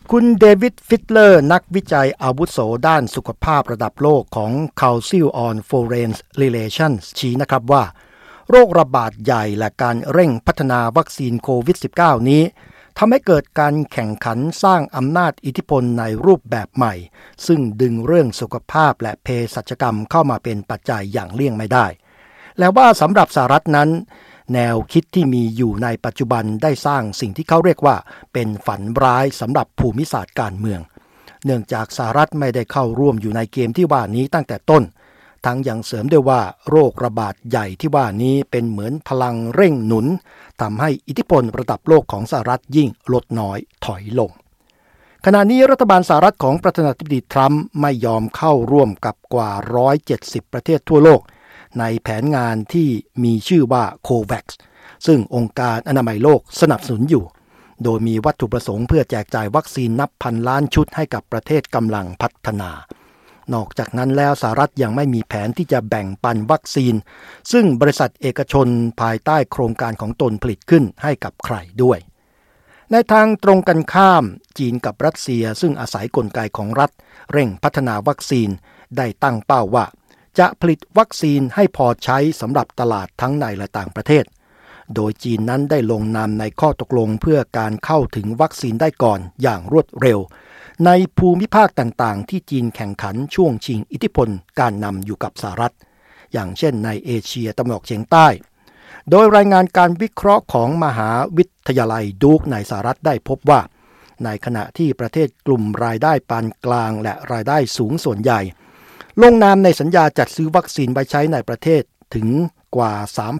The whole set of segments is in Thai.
คุณเดวิดฟิตเลอร์นักวิจัยอาวุโสด้านสุขภาพระดับโลกของ Council on Foreign Relations ชี้นะครับว่าโรคระบาดใหญ่และการเร่งพัฒนาวัคซีนโควิด -19 นี้ทำให้เกิดการแข่งขันสร้างอำนาจอิทธิพลในรูปแบบใหม่ซึ่งดึงเรื่องสุขภาพและเภสัชกรรมเข้ามาเป็นปัจจัยอย่างเลี่ยงไม่ได้และว่าสำหรับสหรัฐนั้นแนวคิดที่มีอยู่ในปัจจุบันได้สร้างสิ่งที่เขาเรียกว่าเป็นฝันร้ายสำหรับภูมิศาสตร์การเมืองเนื่องจากสหรัฐไม่ได้เข้าร่วมอยู่ในเกมที่ว่านี้ตั้งแต่ต้นทั้งยังเสริมด้วยว่าโรคระบาดใหญ่ที่ว่านี้เป็นเหมือนพลังเร่งหนุนทำให้อิทธิพลระดับโลกของสหรัฐยิ่งลดน้อยถอยลงขณะนี้รัฐบาลสหรัฐของประธานาธิบดีทรัมป์ไม่ยอมเข้าร่วมกับกว่า170ประเทศทั่วโลกในแผนงานที่มีชื่อว่า COVAX ซึ่งองค์การอนามัยโลกสนับสนุนอยู่โดยมีวัตถุประสงค์เพื่อแจกจ่ายวัคซีนนับพันล้านชุดให้กับประเทศกำลังพัฒนานอกจากนั้นแล้วสหรัฐยังไม่มีแผนที่จะแบ่งปันวัคซีนซึ่งบริษัทเอกชนภายใต้โครงการของตนผลิตขึ้นให้กับใครด้วยในทางตรงกันข้ามจีนกับรัสเซียซึ่งอาศัยกลไกของรัฐเร่งพัฒนาวัคซีนได้ตั้งเป้าว่าจะผลิตวัคซีนให้พอใช้สำหรับตลาดทั้งในและต่างประเทศโดยจีนนั้นได้ลงนามในข้อตกลงเพื่อการเข้าถึงวัคซีนได้ก่อนอย่างรวดเร็วในภูมิภาคต่างๆที่จีนแข่งขันช่วงชิงอิทธิพลการนำอยู่กับสหรัฐอย่างเช่นในเอเชียตะวันออกเฉียงใต้โดยรายงานการวิเคราะห์ของมหาวิทยาลัยดูคในสหรัฐได้พบว่าในขณะที่ประเทศกลุ่มรายได้ปานกลางและรายได้สูงส่วนใหญ่ลงนามในสัญญาจัดซื้อวัคซีนไว้ใช้ในประเทศถึงกว่า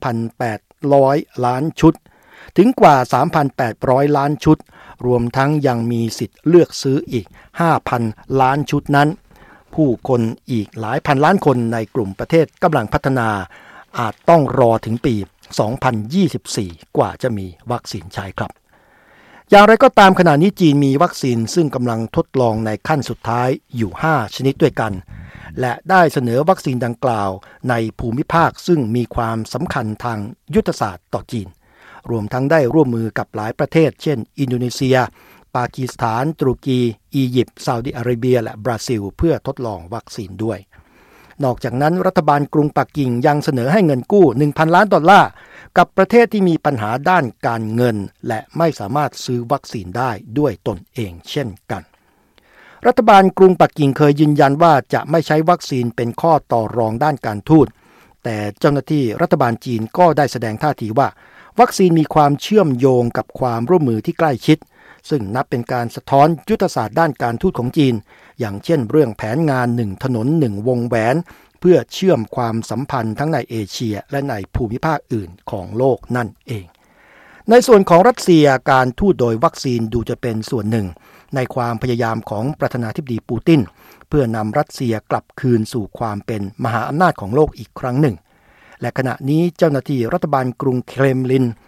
3,800 ล้านชุดถึงกว่า 3,800 ล้านชุดรวมทั้งยังมีสิทธิ์เลือกซื้ออีก 5,000 ล้านชุดนั้นผู้คนอีกหลายพันล้านคนในกลุ่มประเทศกำลังพัฒนาอาจต้องรอถึงปี 2024 กว่าจะมีวัคซีนใช้ครับอย่างไรก็ตามขณะนี้จีนมีวัคซีนซึ่งกำลังทดลองในขั้นสุดท้ายอยู่ 5 ชนิดด้วยกันและได้เสนอวัคซีนดังกล่าวในภูมิภาคซึ่งมีความสำคัญทางยุทธศาสตร์ต่อจีนรวมทั้งได้ร่วมมือกับหลายประเทศเช่นอินโดนีเซียปากีสถานตุรกีอียิปต์ซาอุดิอาระเบียและบราซิลเพื่อทดลองวัคซีนด้วยนอกจากนั้นรัฐบาลกรุงปักกิ่งยังเสนอให้เงินกู้ 1,000 ล้านดอลลาร์กับประเทศที่มีปัญหาด้านการเงินและไม่สามารถซื้อวัคซีนได้ด้วยตนเองเช่นกันรัฐบาลกรุงปักกิ่งเคยยืนยันว่าจะไม่ใช้วัคซีนเป็นข้อต่อรองด้านการทูตแต่เจ้าหน้าที่รัฐบาลจีนก็ได้แสดงท่าทีว่าวัคซีนมีความเชื่อมโยงกับความร่วมมือที่ใกล้ชิดซึ่งนับเป็นการสะท้อนยุทธศาสตร์ด้านการทูตของจีนอย่างเช่นเรื่องแผนงาน1ถนน1วงแหวนเพื่อเชื่อมความสัมพันธ์ทั้งในเอเชียและในภูมิภาคอื่นของโลกนั่นเองในส่วนของรัสเซียการทูตโดยวัคซีนดูจะเป็นส่วนหนึ่งในความพยายามของประธานาธิบดีปูตินเพื่อนำรัสเซียกลับคืนสู่ความเป็นมหาอำนาจของโลกอีกครั้งหนึ่งและขณะนี้เจ้าหน้าที่รัฐบาลกรุงเครมลิน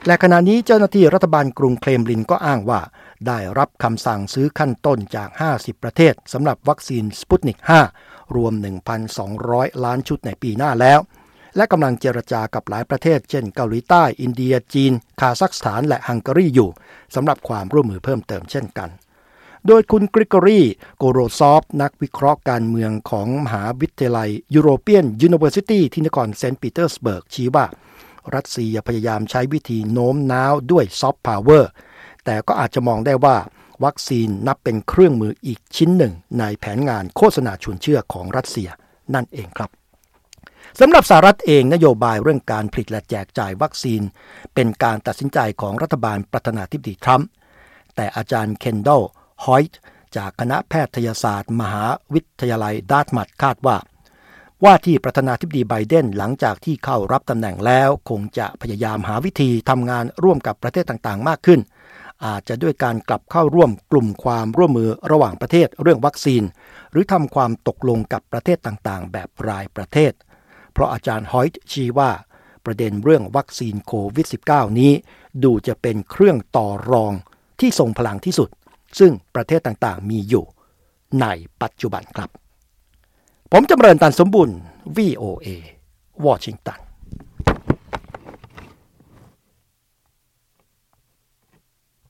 ก็อ้างว่าได้รับคำสั่งซื้อขั้นต้นจาก50ประเทศสำหรับวัคซีนสปุตนิก 5 รวม 1,200 ล้านชุดในปีหน้าแล้วและกำลังเจรจากับหลายประเทศเช่นเกาหลีใต้อินเดียจีนคาซัคสถานและฮังการีอยู่สำหรับความร่วมมือเพิ่มเติมเช่นกันโดยคุณกริกอรีโกโรซอฟนักวิเคราะห์การเมืองของมหาวิทยาลัย European University ที่นครเซนต์ปีเตอร์สเบิร์กชี้ว่ารัสเซียพยายามใช้วิธีโน้มน้าวด้วยซอฟต์พาวเวอร์แต่ก็อาจจะมองได้ว่าวัคซีนนับเป็นเครื่องมืออีกชิ้นหนึ่งในแผนงานโฆษณาชวนเชื่อของรัสเซียนั่นเองครับสำหรับสหรัฐเองนโยบายเรื่องการผลิตและแจกจ่ายวัคซีนเป็นการตัดสินใจของรัฐบาลประธานาธิบดีทรัมป์แต่อาจารย์เคนดอลฮอยต์จากคณะแพทยศาสตร์มหาวิทยาลัยดาร์ตมัธคาดว่าที่ประธานาธิบดีไบเดนหลังจากที่เข้ารับตำแหน่งแล้วคงจะพยายามหาวิธีทำงานร่วมกับประเทศต่างๆมากขึ้นอาจจะด้วยการกลับเข้าร่วมกลุ่มความร่วมมือระหว่างประเทศเรื่องวัคซีนหรือทำความตกลงกับประเทศต่างๆแบบรายประเทศเพราะอาจารย์ฮอยต์ชี้ว่าประเด็นเรื่องวัคซีนโควิด -19 นี้ดูจะเป็นเครื่องต่อรองที่ทรงพลังที่สุดซึ่งประเทศต่างๆมีอยู่ในปัจจุบันครับผมจำเริญ ตันสมบุญ VOA วอชิงตัน